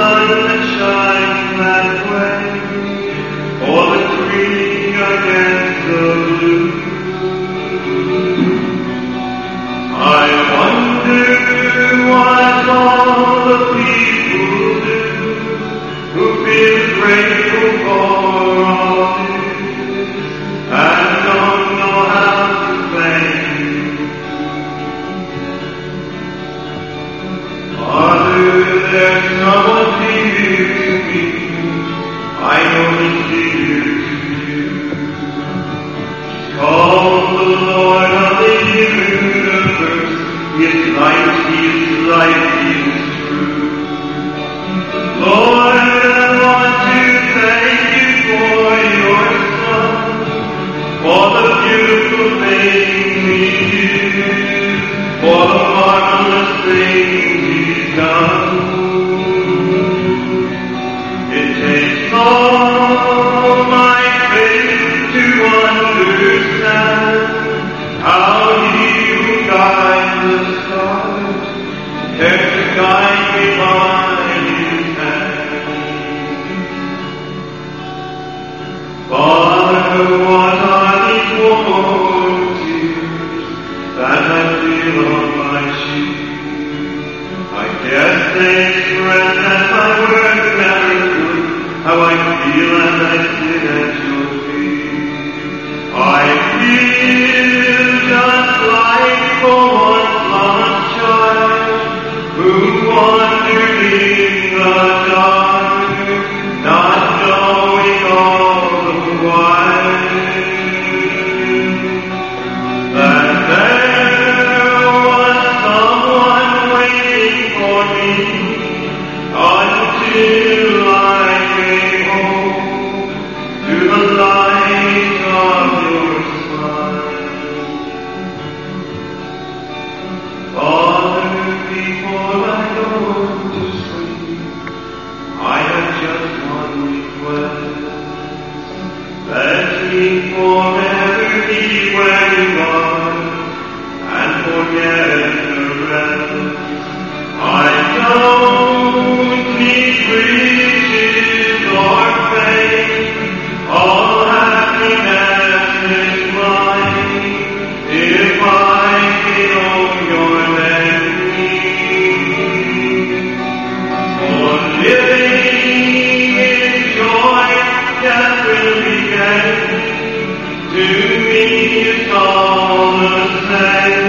sun that shines that way, or the green against the blue. I wonder what all the people do who feel grateful for all this and don't know how to thank you. Father, there's someone dear to me, I know it's dear to you. He's called the Lord of the universe, His light, His life is true. Lord, I want to thank you for your Son, for the beautiful things He did, for the marvelous things He's done. It takes all my faith to understand how He who guides the stars cares to guide me by His hand. Father, what are these warm tears that I feel on my cheek? I guess they express that my words never could how I feel as I sit at your feet. I feel just like a once lost child who wandered in the dark, not knowing all the while that there was someone waiting for me until I came home to the light of your smile. Father, before I go to sleep, I have just one request. Let me forever be where you are and forget the rest. I don't need riches or fame, all happiness is mine if I can know your name. For living in joy that will begin, to me it's all the same.